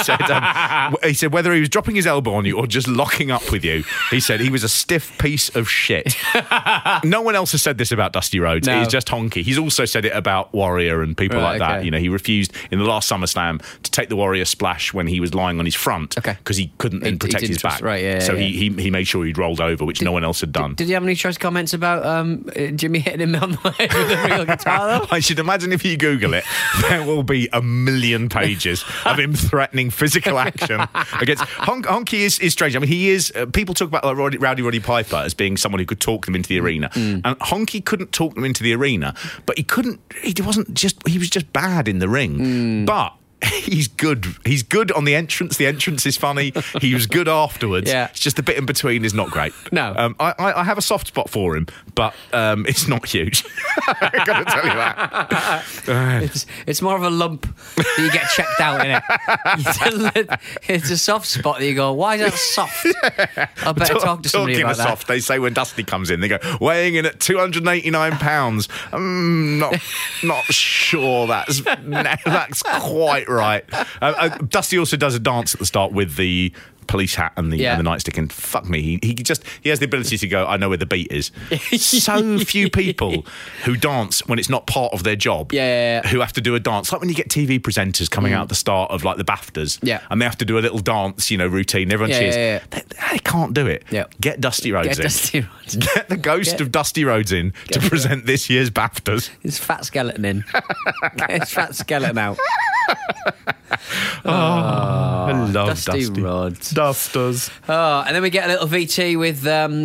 said whether he was dropping his elbow on you or just locking up with you. He said he was a stiff piece of shit. No one else has said this about Dusty Rhodes. No. He's just Honky. He's also said it about Warrior and people like that. He refused in the last SummerSlam to take the Warrior splash when he was lying on his front because he couldn't then protect his back. So he made sure he'd rolled over, which no one else had done. Did you have any choice comments about Jimmy hitting him on the head with a real guitar, though? I should imagine if you Google it, there will be a million pages of him threatening physical action against Honky is strange. I mean, he is. People talk about Rowdy Roddy Piper as being someone who could talk them into the arena, and Honky couldn't talk them into the arena, but he couldn't. He was just bad in the ring, but. He's good. He's good on the entrance. The entrance is funny. He was good afterwards. It's just the bit in between is not great. No. I have a soft spot for him, but it's not huge. I've got to tell you that. It's more of a lump that you get checked out in it. It's a soft spot that you go, why is that soft? I better talk to somebody about that. Soft, they say when Dusty comes in, they go, weighing in at 289 pounds. Not sure that's quite right. Dusty also does a dance at the start with the police hat and the nightstick, and fuck me, he has the ability to go, I know where the beat is. So few people who dance when it's not part of their job who have to do a dance, like when you get TV presenters coming out at the start of like the BAFTAs and they have to do a little dance routine, everyone cheers. They can't do it. Get Dusty Rhodes in. Get the ghost of Dusty Rhodes in to present this year's BAFTAs. His fat skeleton in. Get his fat skeleton out. I love Dusty Dusty. Rhodes. Dusters. And then we get a little VT with,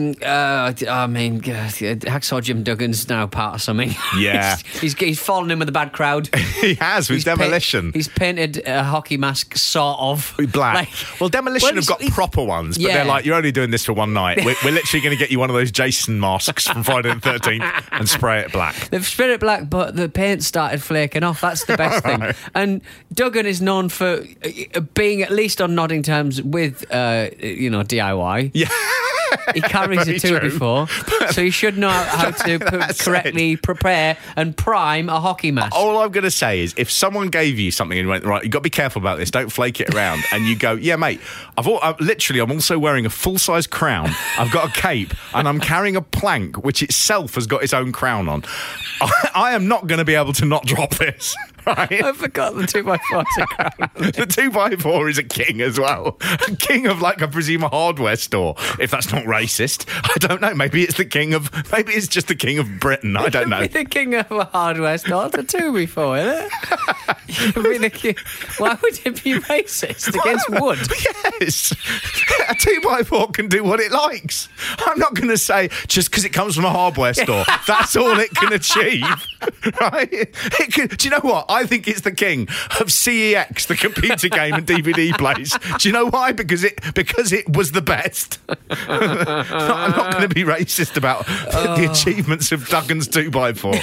Hacksaw Jim Duggan's now part of something. Yeah. he's fallen in with a bad crowd. He has, with Demolition. He's painted a hockey mask, sort of. Black. Well, Demolition have got proper ones, but they're like, you're only doing this for one night. We're literally going to get you one of those Jason masks from Friday the 13th and spray it black. They've sprayed it black, but the paint started flaking off. That's the best thing. And Duggan is known for being at least on nodding terms with, DIY. Yeah. He carries a tool before, so he should know how to correctly prepare and prime a hockey mask. All I'm going to say is, if someone gave you something and went, right, you've got to be careful about this, don't flake it around, and you go, yeah, mate, I'm also wearing a full-size crown, I've got a cape, and I'm carrying a plank, which itself has got its own crown on. I am not going to be able to not drop this. Right? I forgot the 2x4 is a crown. The 2x4 is a king as well. A king of, I presume, a hardware store, if that's not racist. I don't know. Maybe it's just the king of Britain. I don't know. The king of a hardware store. It's a 2x4, isn't it? Why would it be racist against wood? Yes. A 2x4 can do what it likes. I'm not going to say just because it comes from a hardware store, that's all it can achieve. Right? Do you know what? I think it's the king of CEX, the computer game and DVD plays. Do you know why? Because it was the best. I'm not going to be racist about the achievements of Duggan's 2x4.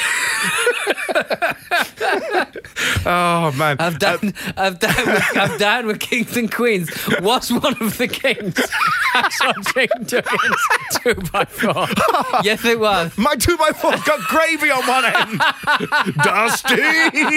Oh man, I've down with Kings and Queens. Was one of the kings. I saw Jane Duggan's 2x4. Yes, it was. My 2x4 got gravy on one end. Dusty.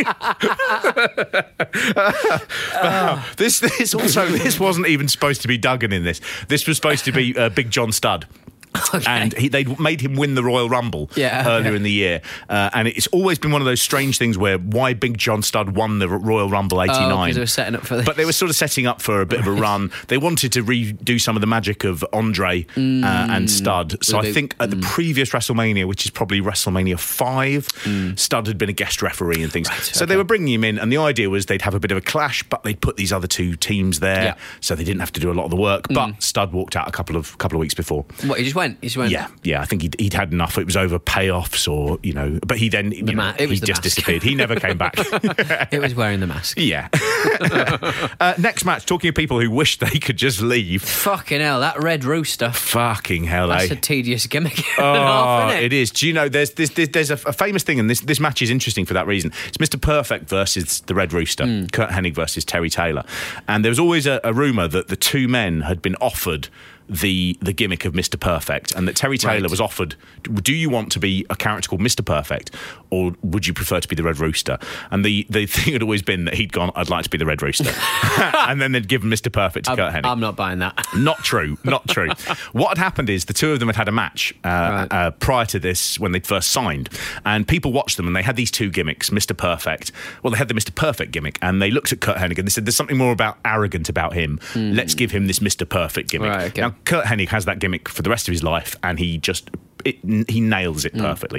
This wasn't even supposed to be Duggan in this. This was supposed to be Big John Studd. Okay. And they'd made him win the Royal Rumble earlier in the year. And it's always been one of those strange things why Big John Studd won the Royal Rumble 89. Because they were setting up for this. But they were sort of setting up for a bit of a run. They wanted to redo some of the magic of Andre and Studd. So I think at the previous WrestleMania, which is probably WrestleMania 5, Studd had been a guest referee and things. Right, so they were bringing him in, and the idea was they'd have a bit of a clash, but they'd put these other two teams there, so they didn't have to do a lot of the work. But Studd walked out a couple of weeks before. What, he just went? Yeah. I think he'd had enough. It was over payoffs, or but he then he just disappeared. He never came back. It was wearing the mask. Yeah. Next match, talking of people who wish they could just leave. Fucking hell, that Red Rooster. Fucking hell, that's a tedious gimmick. It is. Do you know? There's a famous thing, and this match is interesting for that reason. It's Mr. Perfect versus the Red Rooster, Kurt Hennig versus Terry Taylor, and there was always a rumour that the two men had been offered the gimmick of Mr. Perfect, and that Terry Taylor was offered, do you want to be a character called Mr. Perfect, or would you prefer to be the Red Rooster? And the thing had always been that he'd gone, I'd like to be the Red Rooster. And then they'd given Mr. Perfect to Kurt Hennig. I'm not buying that. Not true. What had happened is the two of them had a match prior to this when they'd first signed, and people watched them, and they had these two gimmicks, Mr. Perfect. Well, they had the Mr. Perfect gimmick, and they looked at Kurt Hennig and they said, there's something more arrogant about him. Let's give him this Mr. Perfect gimmick. Right, okay. Now, Kurt Hennig has that gimmick for the rest of his life, and he nails it perfectly.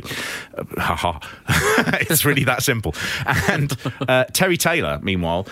It's really that simple. And Terry Taylor, meanwhile,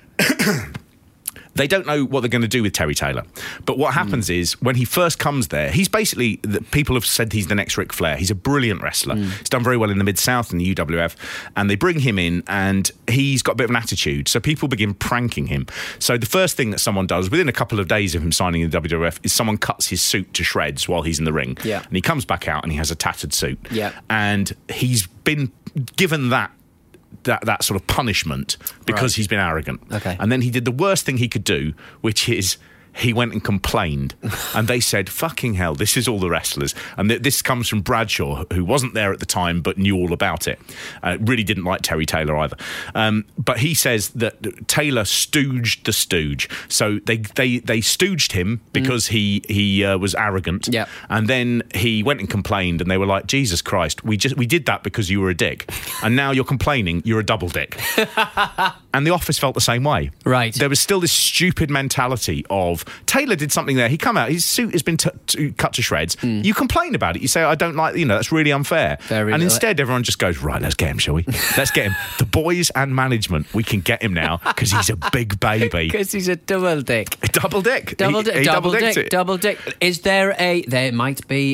they don't know what they're going to do with Terry Taylor. But what happens is, when he first comes there, he's basically, people have said he's the next Ric Flair. He's a brilliant wrestler. He's done very well in the Mid-South and the UWF. And they bring him in, and he's got a bit of an attitude. So people begin pranking him. So the first thing that someone does, within a couple of days of him signing in the WWF, is someone cuts his suit to shreds while he's in the ring. Yeah. And he comes back out, and he has a tattered suit. Yeah. And he's been given that sort of punishment because he's been arrogant. Okay. And then he did the worst thing he could do, which is he went and complained. And they said, fucking hell, this is all the wrestlers. And this comes from Bradshaw, who wasn't there at the time but knew all about it. Really didn't like Terry Taylor either. But he says that Taylor stooged the stooge. So they stooged him because he was arrogant. Yep. And then he went and complained, and they were like, Jesus Christ, we did that because you were a dick. And now you're complaining you're a double dick. And the Office felt the same way. Right. There was still this stupid mentality of Taylor did something there. He come out, his suit has been cut to shreds. You complain about it. You say, I don't like, that's really unfair. And instead, everyone just goes, right, let's get him, shall we? Let's get him. The boys and management, we can get him now because he's a big baby. Because he's a double dick. Double dick. Double dick. Is there there might be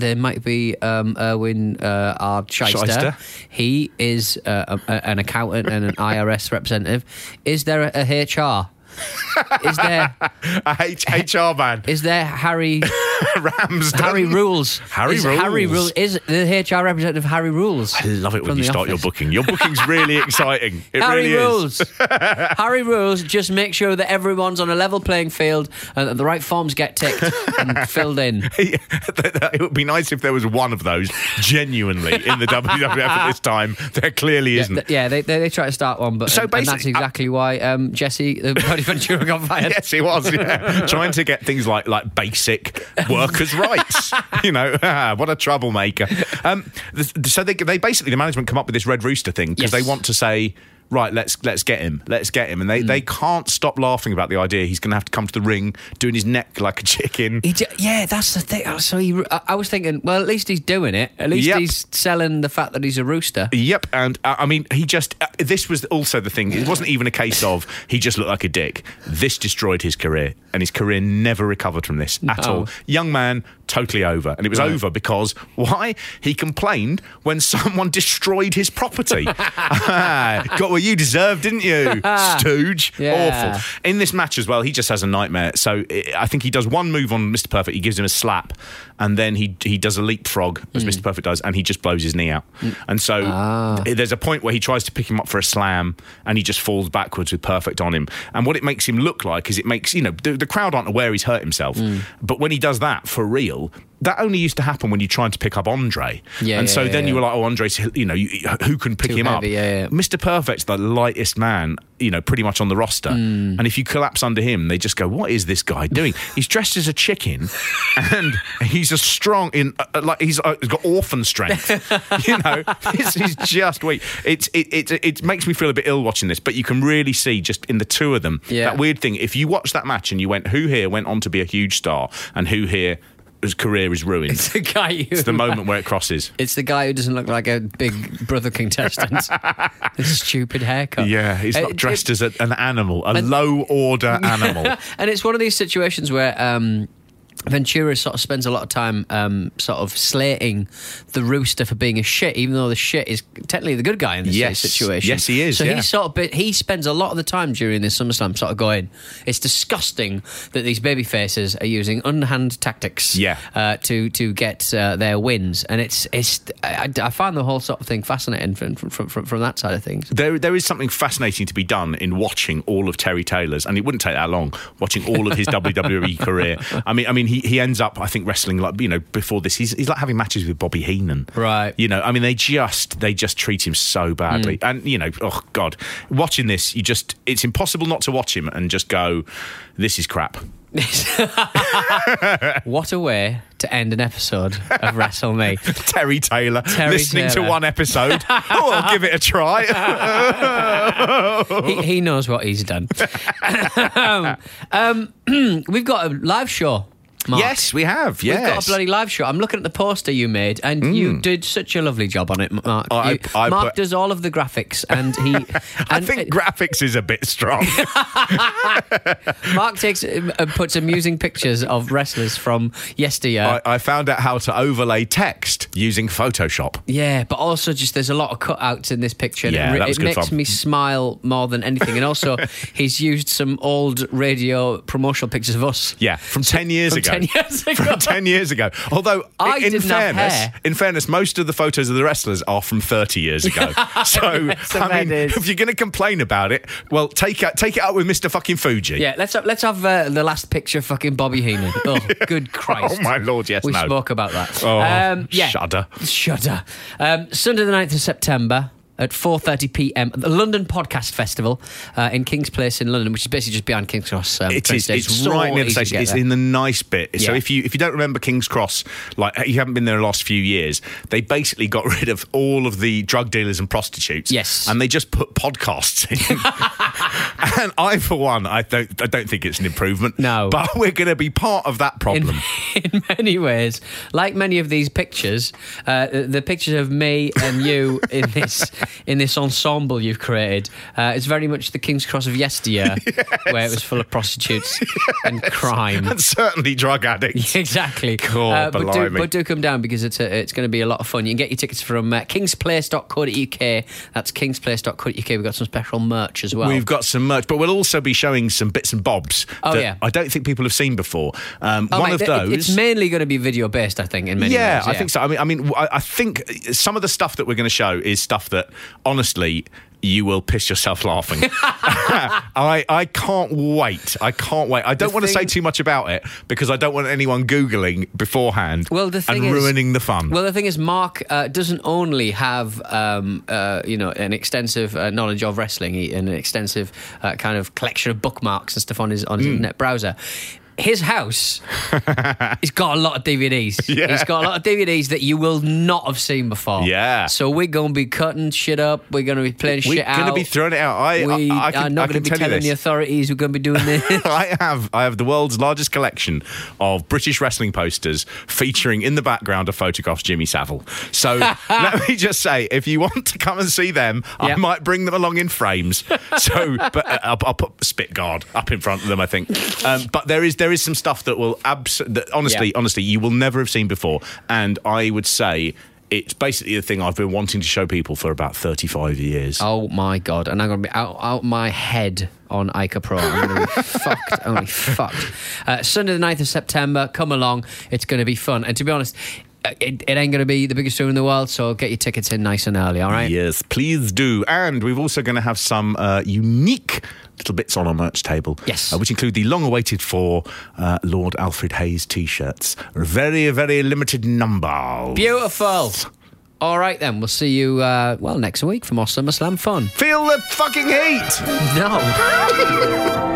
Erwin R. Shyster. He is an accountant and an IRS representative. Is there a HR? Is there a HR man? Is there Harry Ramsden? Harry Rules. Harry Rules. Is the HR representative Harry Rules? I love it when you start your booking. Your booking's really exciting. It Harry really Rules. is. Harry Rules. Just make sure that everyone's on a level playing field and that the right forms get ticked and filled in. It would be nice if there was one of those genuinely in the WWF at this time. There clearly isn't. They try to start one, but and that's exactly why Jesse Bodhi Ventura got fired. Yes, he was. Yeah. Trying to get things like basic workers' rights. What a troublemaker. So they basically, the management come up with this Red Rooster thing because they want to say, right, let's get him. And they can't stop laughing about the idea he's going to have to come to the ring doing his neck like a chicken. That's the thing. So I was thinking, well, at least he's doing it. At least he's selling the fact that he's a rooster. Yep. And I mean, he just, this was also the thing. It wasn't even a case of he just looked like a dick. This destroyed his career, and his career never recovered from this at all. Young man, totally over. And it was over because, why? He complained when someone destroyed his property. Got what you deserved, didn't you, stooge? Yeah. Awful. In this match as well, he just has a nightmare. So I think he does one move on Mr. Perfect. He gives him a slap, and then he does a leapfrog, as Mr. Perfect does, and he just blows his knee out. And so there's a point where he tries to pick him up for a slam, and he just falls backwards with Perfect on him. And what it makes him look like is it makes, the crowd aren't aware he's hurt himself. But when he does that for real, that only used to happen when you're trying to pick up Andre. You were like, Andre's, who can pick him heavy, up? Mr. Perfect's the lightest man, pretty much on the roster. And if you collapse under him, they just go, what is this guy doing? He's dressed as a chicken, and he's a strong, he's got orphan strength. He's just weak. It makes me feel a bit ill watching this, but you can really see just in the two of them, that weird thing. If you watch that match and you went, who here went on to be a huge star, and who here his career is ruined. It's the guy it's the moment where it crosses. It's the guy who doesn't look like a Big Brother contestant. His stupid haircut. Yeah, he's not dressed as an animal, a low-order animal. And it's one of these situations where Ventura sort of spends a lot of time sort of slating the rooster for being a shit, even though the shit is technically the good guy in this situation. Yes, he is. So he spends a lot of the time during this SummerSlam sort of going, it's disgusting that these baby faces are using underhand tactics to get their wins. And I find the whole sort of thing fascinating from that side of things. There is something fascinating to be done in watching all of Terry Taylor's, and it wouldn't take that long, watching all of his WWE career. I mean, he ends up, I think, wrestling before this. He's like having matches with Bobby Heenan, right? They just treat him so badly, and oh God, watching this, it's impossible not to watch him and just go, this is crap. What a way to end an episode of Wrestle Me. Terry Taylor listening to one episode. I'll give it a try. He knows what he's done. We've got a live show, Mark. Yes, we have. Yes. We've got a bloody live show. I'm looking at the poster you made, and you did such a lovely job on it, Mark. Mark does all of the graphics, and he... I think graphics is a bit strong. Mark puts amusing pictures of wrestlers from yesteryear. I found out how to overlay text using Photoshop. Yeah, but also just there's a lot of cutouts in this picture. Yeah, that was good makes fun. me smile more than anything. And also, he's used some old radio promotional pictures of us. Yeah, from 10 years ago. From 10 years ago. Although, in fairness, most of the photos of the wrestlers are from 30 years ago. So, if you're going to complain about it, well, take it up with Mr. fucking Fuji. Yeah, let's have the last picture of fucking Bobby Heenan. Oh, good Christ. Oh, my Lord, yes, we spoke about that. Oh, shudder. Sunday the 9th of September. at 4:30 p.m. at the London Podcast Festival in King's Place in London, which is basically just behind King's Cross. It is. It's right near the station. It's in the nice bit. So if you don't remember King's Cross, like you haven't been there the last few years, they basically got rid of all of the drug dealers and prostitutes. Yes. And they just put podcasts in. And I, for one, I don't think it's an improvement. No. But we're going to be part of that problem. In many ways, like many of these pictures, the pictures of me and you in this ensemble you've created, it's very much the King's Cross of yesteryear, where it was full of prostitutes and crime. And certainly drug addicts. Exactly. God, but do come down, because it's going to be a lot of fun. You can get your tickets from kingsplace.co.uk. That's kingsplace.co.uk. We've got some special merch as well. We've got some merch, but we'll also be showing some bits and bobs that I don't think people have seen before. One of those... It's mainly going to be video-based, I think, in many ways. Yeah, I think so. I think some of the stuff that we're going to show is stuff that, honestly, you will piss yourself laughing. I can't wait. I don't want to say too much about it, because I don't want anyone Googling beforehand and ruining the fun. Well, the thing is, Mark doesn't only have an extensive knowledge of wrestling and an extensive kind of collection of bookmarks and stuff on his internet browser. His house, he's got a lot of DVDs. Yeah. He's got a lot of DVDs that you will not have seen before. Yeah. So we're going to be cutting shit up. We're going to be playing shit out. We're going to be throwing it out. We are not going to be telling the authorities we're going to be doing this. I have the world's largest collection of British wrestling posters featuring in the background a photograph of Jimmy Savile. So let me just say, if you want to come and see them, I might bring them along in frames. So, but I'll put Spit Guard up in front of them, I think. But there is some stuff that will honestly, you will never have seen before. And I would say it's basically the thing I've been wanting to show people for about 35 years. Oh, my God. And I'm going to be out my head on Ica Pro. I'm going to be fucked. Only fucked. Sunday the 9th of September. Come along. It's going to be fun. And to be honest, it ain't going to be the biggest tour in the world, so get your tickets in nice and early, all right? Yes, please do. And we're also going to have some unique little bits on our merch table. Yes. Which include the long-awaited for Lord Alfred Hayes T-shirts. Very, very limited numbers. Beautiful. All right, then. We'll see you, next week for more SummerSlam fun. Feel the fucking heat! No.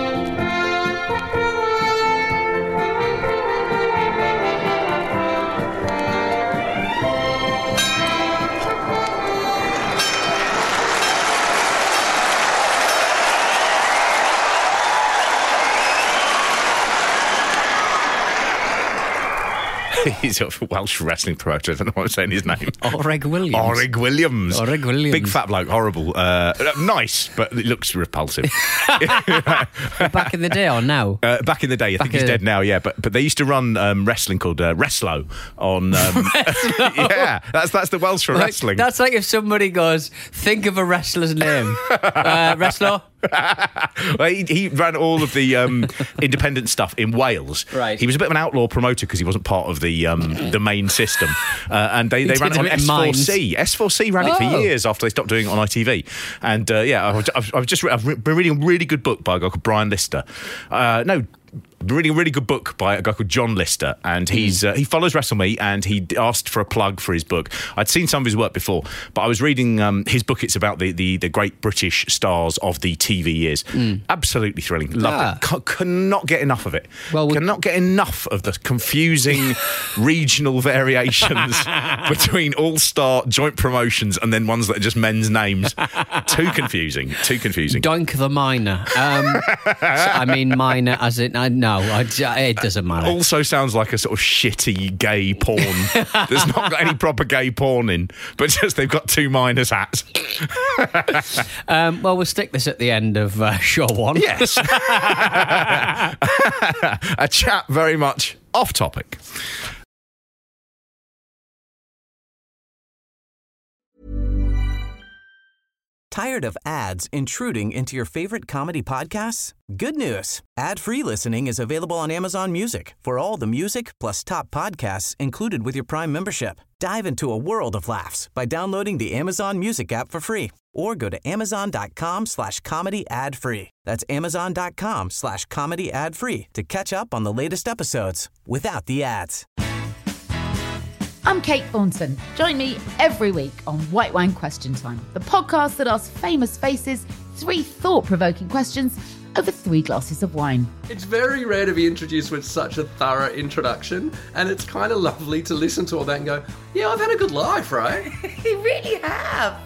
He's a Welsh wrestling promoter. I don't know what I'm saying his name. Oreg Williams. Big fat bloke, horrible. Nice, but it looks repulsive. Back in the day or now? Back in the day. I think he's dead now, yeah. But they used to run wrestling called Wrestlo on... yeah, that's the Welsh for wrestling. That's like if somebody goes, think of a wrestler's name. Wrestler? Well, he ran all of the independent stuff in Wales. Right. He was a bit of an outlaw promoter because he wasn't part of the main system. And they ran it on S4C. S4C ran it for years after they stopped doing it on ITV. And I've been reading a really good book by a guy called Brian Lister. Reading a really good book by a guy called John Lister, and he follows WrestleMe, and he asked for a plug for his book. I'd seen some of his work before, but I was reading his book. It's about the great British stars of the TV years. Absolutely thrilling. Loved it. Cannot get enough of it. Cannot get enough of the confusing regional variations between all-star joint promotions and then ones that are just men's names. Too confusing. Doink the Miner. I mean minor as in... No, it doesn't matter. Also sounds like a sort of shitty gay porn that's not got any proper gay porn in, but just they've got two miners' hats. We'll stick this at the end of show one. Yes. A chat very much off topic. Tired of ads intruding into your favorite comedy podcasts? Good news. Ad-free listening is available on Amazon Music for all the music plus top podcasts included with your Prime membership. Dive into a world of laughs by downloading the Amazon Music app for free or go to amazon.com/comedy ad-free. That's amazon.com/comedy ad-free to catch up on the latest episodes without the ads. I'm Kate Thornton. Join me every week on White Wine Question Time, the podcast that asks famous faces 3 thought-provoking questions over 3 glasses of wine. It's very rare to be introduced with such a thorough introduction, and it's kind of lovely to listen to all that and go, yeah, I've had a good life, right? You really have.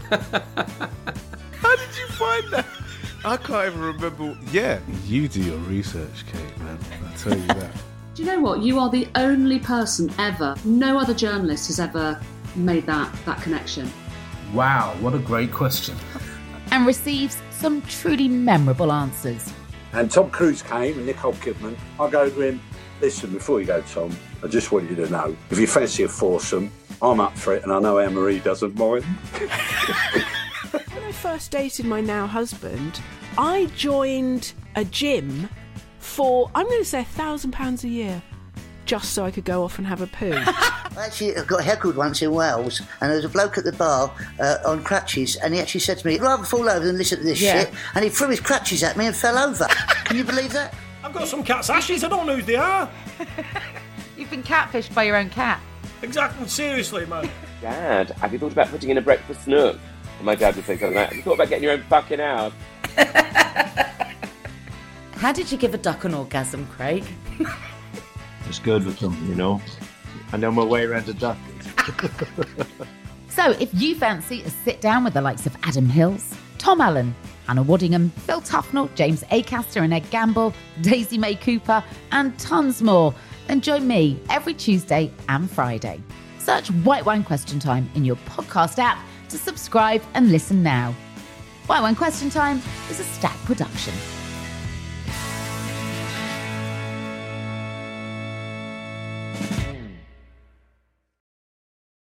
How did you find that? I can't even remember. Yeah, you do your research, Kate, man. I'll tell you that. Do you know what? You are the only person ever, no other journalist has ever made that connection. Wow, what a great question. And receives some truly memorable answers. And Tom Cruise came and Nicole Kidman. I go to him, listen, before you go, Tom, I just want you to know, if you fancy a foursome, I'm up for it, and I know Anne-Marie doesn't mind. When I first dated my now husband, I joined a gym for, I'm going to say £1,000 a year, just so I could go off and have a poo. Actually, I got heckled once in Wales, and there was a bloke at the bar on crutches, and he actually said to me, I'd rather fall over than listen to this shit, and he threw his crutches at me and fell over. Can you believe that? I've got some cat's ashes, I don't know who they are. You've been catfished by your own cat. Exactly, seriously, man. Dad, have you thought about putting in a breakfast nook? And my dad would say something like, have you thought about getting your own fucking house? How did you give a duck an orgasm, Craig? Just good with them, you know. I know my way around a duck. So if you fancy a sit down with the likes of Adam Hills, Tom Allen, Hannah Waddingham, Phil Tufnell, James Acaster and Ed Gamble, Daisy May Cooper, and tons more, then join me every Tuesday and Friday. Search White Wine Question Time in your podcast app to subscribe and listen now. White Wine Question Time is a Stack production.